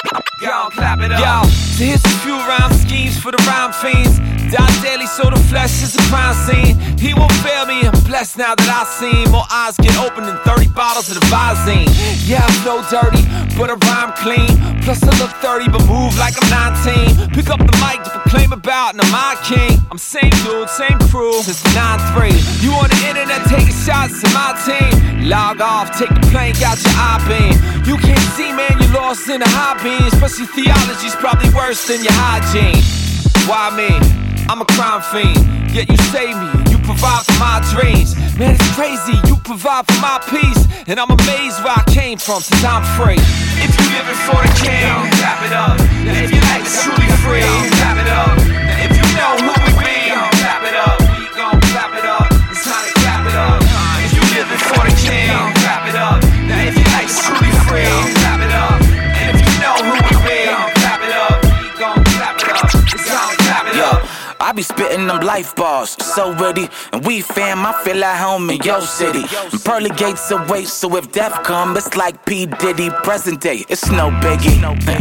Y'all clap it up. Yo, so here's a few rhyme schemes for the rhyme fiends. Die daily so the flesh is a crime scene. He won't fail me, I'm blessed now that I see more eyes get open than 30 bottles of the Visine. Yeah, I flow dirty, but I rhyme clean. Plus I look 30 but move like I'm 19. Pick up the mic to proclaim about and I'm my king. I'm same dude, same crew since the 9-3. You on the internet taking shots at my team. Log off, take the plank out your I-beam. You can't see, man, you lost in the high beam. Especially theology's probably worse than your hygiene. Why me? I'm a crime fiend, yet you save me, you provide for my dreams. Man, it's crazy, you provide for my peace. And I'm amazed where I came from, since I'm free. If you living for the king, clap it up. Now if your life is truly free, clap it up. Now if you know who we be, clap it up. We gon' clap it up, it's time to clap it up. If you living for the king, clap it up. Now if your life is truly free, clap it up. And if you know who we be, clap it up. We gon' clap it up, it's time to clap it up. I be spitting them life bars, so ready. And we fam, I feel at home in your city. And pearly gates await, so if death come, it's like P. Diddy, present day, it's no biggie.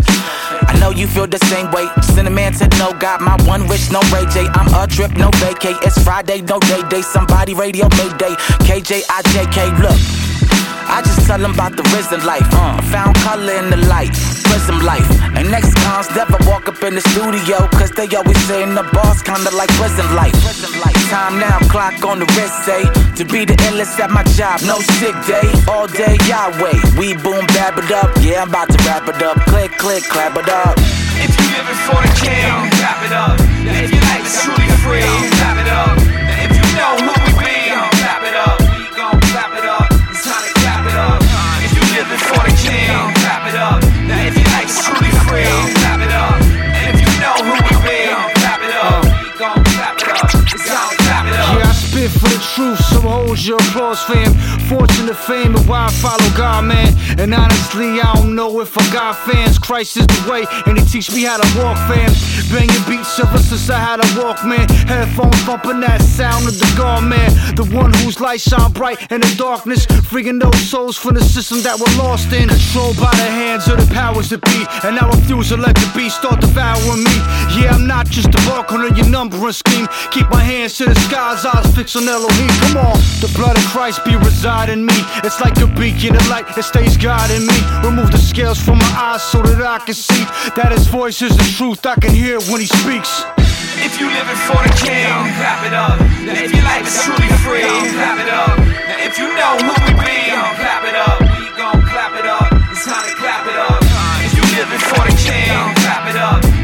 I know you feel the same way. Cinnamon said no, got my one wish, no Ray J. I'm a trip, no vacay. It's Friday, no day. Somebody radio Mayday. KJ, IJK, look. I just tell them about the risen life. I found color in the light, prism life. And next cons never walk up in the studio, cause they always saying the boss kinda like prison life. Time now, clock on the wrist, say to be the illest at my job, no sick day. All day, Yahweh, we boom, bab it up. Yeah, I'm about to wrap it up. Click, click, clap it up. If you living for the king, clap it up. Now if your life is truly free, clap it up. Now if you know who we be, clap it up. We gon' clap it up, it's time to clap it up. If you living for the king, clap it up. Now if your life is truly free, clap it up. And if you know who we be, clap it up. We gon' clap it up, it's time to clap it up. Yeah, I spit for the truth, so hold your applause, fam. Fortune to fame and why I follow God, man. And honestly, I don't know if I got fans. Christ is the way, and he teach me how to walk, fam. Banging beats ever since I had a Walkman. Headphones bumping that sound of the God, man. The one whose light shine bright in the darkness, freeing those souls from the system that were lost in. Controlled by the hands of the powers that be, and I refuse to let the beast start devouring me. Yeah, I'm not just a barcode on your numbering scheme. Keep my hands to the skies, eyes fixed on Elohim. Come on, the blood of Christ be residing me. It's like a beacon of light that stays guiding me. Remove the scales from my eyes so that I can see that his voice is the truth. I can hear when he speaks. If you living for the king, clap it up. Now if your life is truly free, clap it up. Now if you know who we be, clap it up. We gon' clap it up, it's time to clap it up. If you living for the king, clap it up.